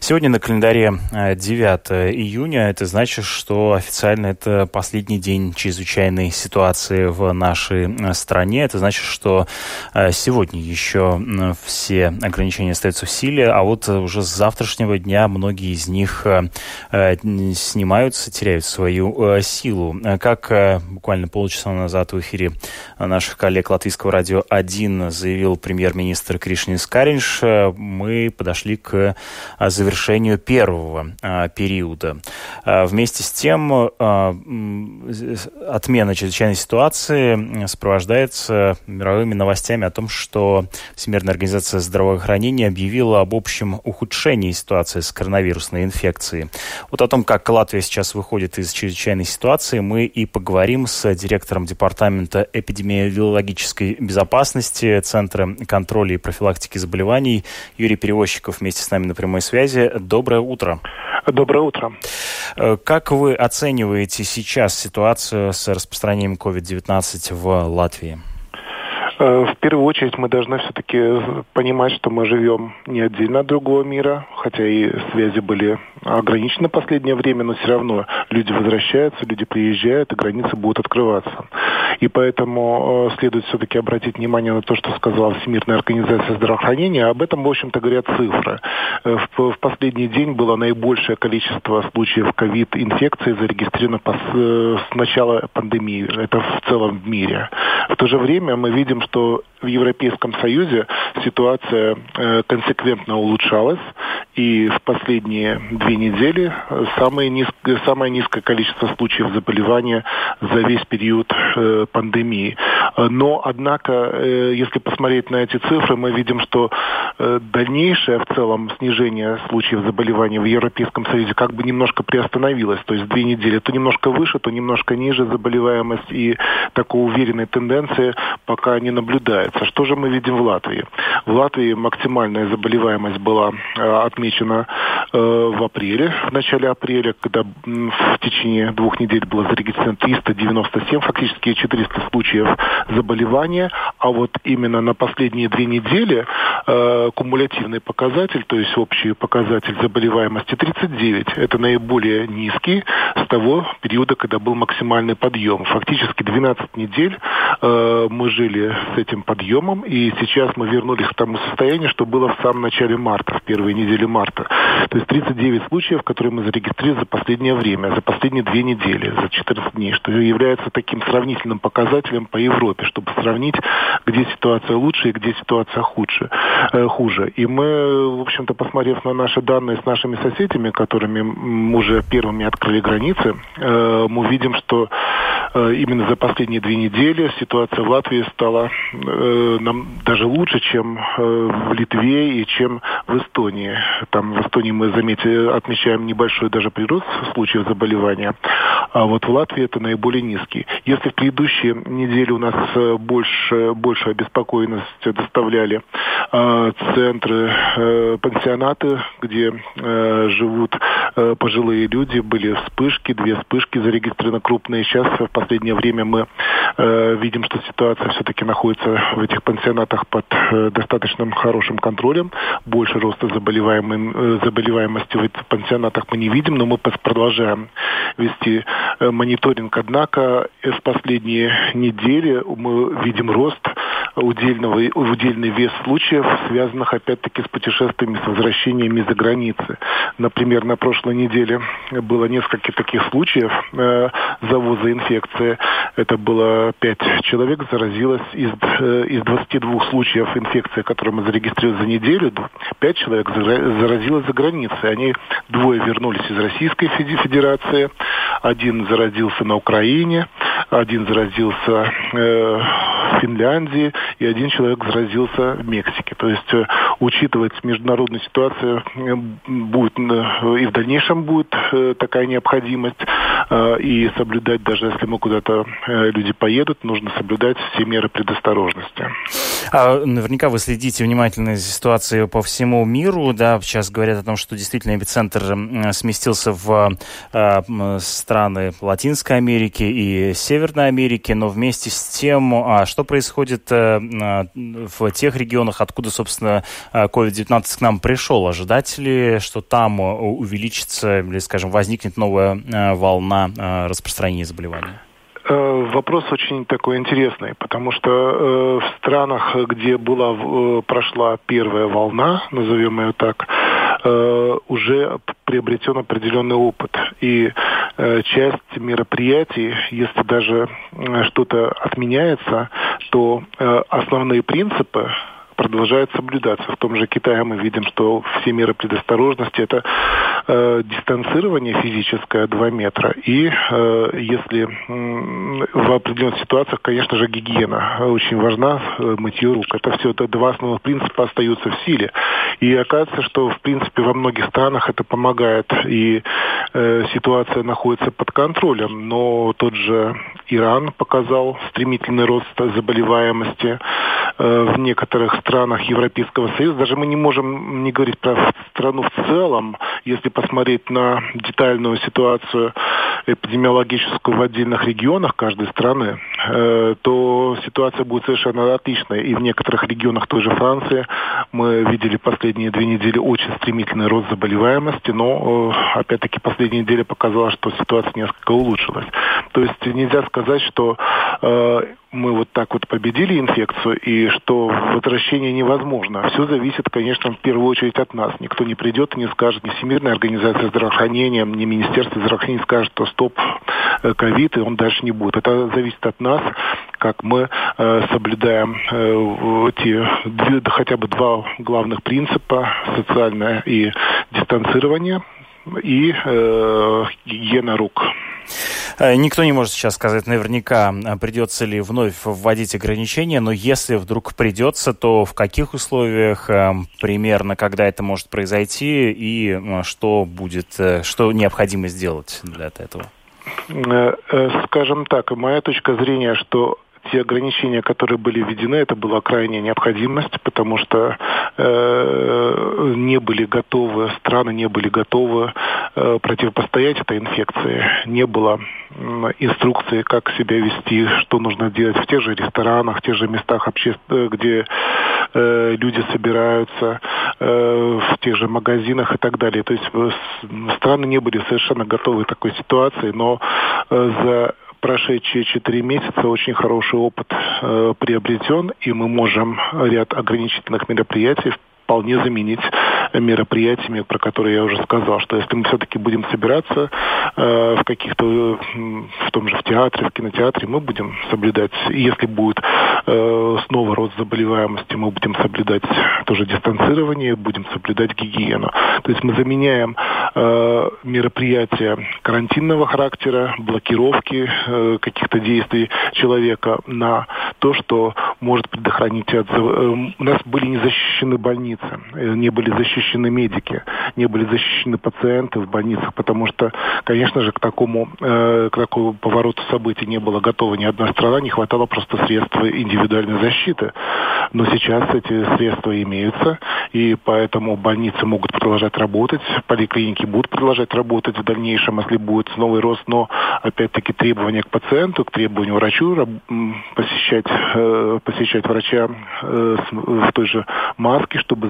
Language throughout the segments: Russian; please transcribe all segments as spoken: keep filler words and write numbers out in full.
Сегодня на календаре девятое июня. Это значит, что официально это последний день чрезвычайной ситуации в нашей стране. Это значит, что сегодня еще все ограничения остаются в силе, а вот уже с завтрашнего дня многие из них снимаются, теряют свою силу. Как буквально полчаса назад в эфире наших коллег Латвийского радио один заявил премьер-министр Кришьянис Кариньш, мы подошли к завершению первого а, периода. А, вместе с тем, а, отмена чрезвычайной ситуации сопровождается мировыми новостями о том, что Всемирная организация здравоохранения объявила об общем ухудшении ситуации с коронавирусной инфекцией. Вот о том, как Латвия сейчас выходит из чрезвычайной ситуации, мы и поговорим с директором Департамента эпидемиологической безопасности Центра контроля и профилактики заболеваний Юрий Перевозчиков вместе с нами на прямой связи. Доброе утро. Доброе утро. Как вы оцениваете сейчас ситуацию с распространением ковид девятнадцать в Латвии? В первую очередь мы должны все-таки понимать, что мы живем не отдельно от другого мира, хотя и связи были ограничены в последнее время, но все равно люди возвращаются, люди приезжают, и границы будут открываться. И поэтому следует все-таки обратить внимание на то, что сказала Всемирная организация здравоохранения. Об этом, в общем-то, говорят цифры. В, в последний день было наибольшее количество случаев ковид-инфекции зарегистрировано с начала пандемии. Это в целом в мире. В то же время мы видим, что в Европейском Союзе ситуация э, консеквентно улучшалась, и в последние две недели самое низкое, самое низкое количество случаев заболевания за весь период э, пандемии. Но, однако, э, если посмотреть на эти цифры, мы видим, что э, дальнейшее в целом снижение случаев заболевания в Европейском Союзе как бы немножко приостановилось. То есть две недели то немножко выше, то немножко ниже заболеваемость, и такой уверенной тенденции пока не наблюдается. Что же мы видим в Латвии? В Латвии максимальная заболеваемость была э, отмечена э, в апреле, в начале апреля, когда в течение двух недель было зарегистрировано триста девяносто семь, фактически четыреста случаев заболевания, а вот именно на последние две недели э, кумулятивный показатель, то есть общий показатель заболеваемости тридцать девять, это наиболее низкий с того периода, когда был максимальный подъем. Фактически двенадцать недель э, мы жили с этим подъемом, и сейчас мы вернулись к тому состоянию, что было в самом начале марта, в первые недели марта. То есть тридцать девять случаев, которые мы зарегистрировали за последнее время, за последние две недели, за четырнадцать дней, что является таким сравнительным показателем по Европе, чтобы сравнить, где ситуация лучше и где ситуация худше, э, хуже. И мы, в общем-то, посмотрев на наши данные с нашими соседями, которыми мы уже первыми открыли границы, э, мы видим, что э, именно за последние две недели ситуация в Латвии стала э, нам даже лучше, чем э, в Литве и чем в Эстонии. Там в Эстонии мы заметили, отмечаем небольшой даже прирост случаев заболевания, а вот в Латвии это наиболее низкий. Если в предыдущие недели у нас больше, большую обеспокоенность доставляли э, центры, э, пансионаты, где э, живут э, пожилые люди, были вспышки, две вспышки зарегистрированы крупные. Сейчас в последнее время мы э, видим, что ситуация все-таки находится в этих пансионатах под э, достаточно хорошим контролем. Больше роста заболеваемым, э, заболеваемости в этих пансионатах мы не видим, но мы продолжаем вести э, мониторинг. Однако э, в последние недели мы видим рост удельного, удельный вес случаев, связанных опять-таки с путешествиями, с возвращениями из-за границы. Например, на прошлой неделе было несколько таких случаев э, завоза инфекции. Это было пять человек заразилось из, э, из двадцати двух случаев инфекции, которые мы зарегистрировали за неделю. Пять человек заразилось за границей. Они двое вернулись из Российской Федерации, один заразился на Украине, один заразился э, в Финляндии, и один человек заразился в Мексике. То есть, э, учитывать международную ситуацию, э, будет э, и в дальнейшем будет э, такая необходимость. и соблюдать, даже если мы куда-то люди поедут, нужно соблюдать все меры предосторожности. А, наверняка вы следите внимательно за ситуацией по всему миру, да, сейчас говорят о том, что действительно эпицентр сместился в э, страны Латинской Америки и Северной Америки, но вместе с тем, а что происходит э, в тех регионах, откуда, собственно, ковид девятнадцать к нам пришел? Ожидать ли, что там увеличится или, скажем, возникнет новая э, волна э, распространения заболевания? Вопрос очень такой интересный, потому что э, в странах, где была, э, прошла первая волна, назовем ее так, э, уже приобретен определенный опыт. И э, часть мероприятий, если даже э, что-то отменяется, то э, основные принципы продолжает соблюдаться. В том же Китае мы видим, что все меры предосторожности — это э, дистанцирование физическое два метра. И э, если э, в определенных ситуациях, конечно же, гигиена очень важна, э, мытье рук. Это все, это два основных принципа остаются в силе. И оказывается, что, в принципе, во многих странах это помогает, и э, ситуация находится под контролем. Но тот же Иран показал стремительный рост заболеваемости э, в некоторых странах Европейского Союза. Даже мы не можем не говорить про страну в целом. Если посмотреть на детальную ситуацию эпидемиологическую в отдельных регионах каждой страны, э, то ситуация будет совершенно отличная. И в некоторых регионах той же Франции мы видели последние две недели очень стремительный рост заболеваемости, но, э, опять-таки, последняя неделя показала, что ситуация несколько улучшилась. То есть нельзя сказать, что э, мы вот так вот победили инфекцию и что возвращение невозможно. Все зависит, конечно, в первую очередь от нас. Никто не придет и не скажет, ни Всемирная организация здравоохранения, ни Министерство здравоохранения не скажет, что стоп, ковид, и он дальше не будет. Это зависит от нас, как мы э, соблюдаем э, эти две, да, хотя бы два главных принципа: социальное и дистанцирование, и э, гигиена рук. Никто не может сейчас сказать наверняка, придется ли вновь вводить ограничения, но если вдруг придется, то в каких условиях, примерно, когда это может произойти и что будет, что необходимо сделать для этого? Скажем так, моя точка зрения, что те ограничения, которые были введены, это была крайняя необходимость, потому что э, не были готовы, страны не были готовы э, противопостоять этой инфекции. Не было э, инструкции, как себя вести, что нужно делать в тех же ресторанах, в тех же местах, обще... где э, люди собираются, э, в тех же магазинах и так далее. То есть э, страны не были совершенно готовы к такой ситуации, но э, за прошедшие четыре месяца очень хороший опыт э, приобретен, и мы можем ряд ограничительных мероприятий вполне заменить мероприятиями, про которые я уже сказал, что если мы все-таки будем собираться э, в каких-то, в том же в театре, в кинотеатре, мы будем соблюдать, и если будет э, снова рост заболеваемости, мы будем соблюдать тоже дистанцирование, будем соблюдать гигиену. То есть мы заменяем э, мероприятия карантинного характера, блокировки э, каких-то действий человека на то, что может предохранить от... У нас были не защищены больницы, не были защищены медики, не были защищены пациенты в больницах, потому что, конечно же, к такому, э, к такому повороту событий не была готова ни одна страна, не хватало просто средств индивидуальной защиты. Но сейчас эти средства имеются, и поэтому больницы могут продолжать работать, поликлиники будут продолжать работать в дальнейшем, если будет новый рост, но, опять-таки, требования к пациенту, к требованию врачу посещать, э, посещать врача э, в той же маске, чтобы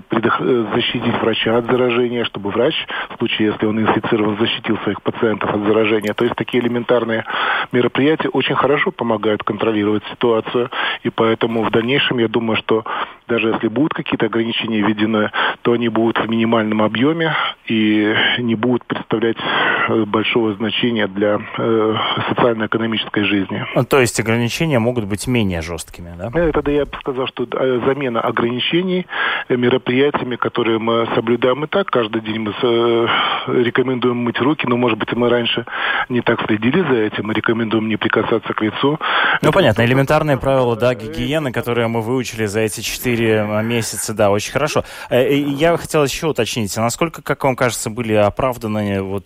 защитить врача от заражения, чтобы врач, в случае, если он инфицирован, защитил своих пациентов от заражения. То есть такие элементарные мероприятия очень хорошо помогают контролировать ситуацию, и поэтому в дальнейшем я думаю, что даже если будут какие-то ограничения введены, то они будут в минимальном объеме и не будут представлять большого значения для э, социально-экономической жизни. То есть ограничения могут быть менее жесткими, да? Это да, я бы сказал, что замена ограничений мероприятиями, которые мы соблюдаем и так. Каждый день мы э, рекомендуем мыть руки, но, может быть, мы раньше не так следили за этим. Мы рекомендуем не прикасаться к лицу. Ну, это понятно. Элементарные правила, да, гигиены, которые мы выучили за эти четыре месяца, да, очень хорошо. Я хотел еще уточнить, насколько, как вам кажется, были оправданы вот те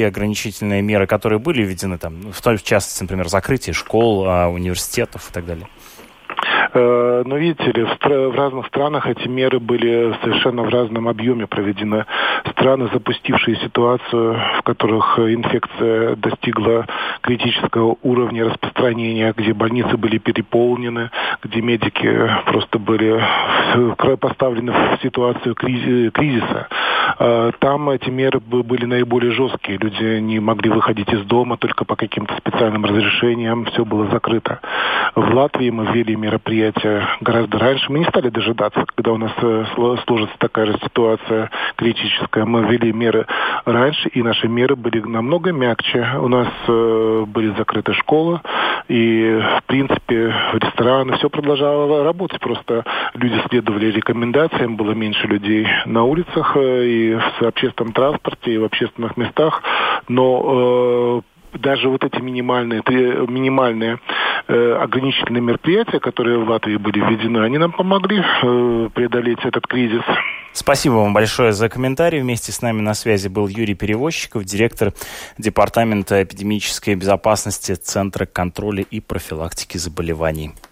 те ограничительные меры, которые были введены, там, в той в частности, например, закрытие школ, университетов и так далее? Но видите ли, в, в разных странах эти меры были совершенно в разном объеме проведены. Страны, запустившие ситуацию, в которых инфекция достигла критического уровня распространения, где больницы были переполнены, где медики просто были поставлены в ситуацию кризиса. Там эти меры были наиболее жесткие. Люди не могли выходить из дома только по каким-то специальным разрешениям. Все было закрыто. В Латвии мы ввели мероприятия гораздо раньше. Мы не стали дожидаться, когда у нас сложится такая же ситуация критическая. Мы ввели меры раньше, и наши меры были намного мягче. У нас были закрыты школы, и, в принципе, рестораны, все продолжало работать. Просто люди следовали рекомендациям, было меньше людей на улицах, и в общественном транспорте, и в общественных местах. Но э, даже вот эти минимальные, минимальные э, ограничительные мероприятия, которые в Латвии были введены, они нам помогли э, преодолеть этот кризис. Спасибо вам большое за комментарий. Вместе с нами на связи был Юрий Перевозчиков, директор Департамента эпидемической безопасности Центра контроля и профилактики заболеваний.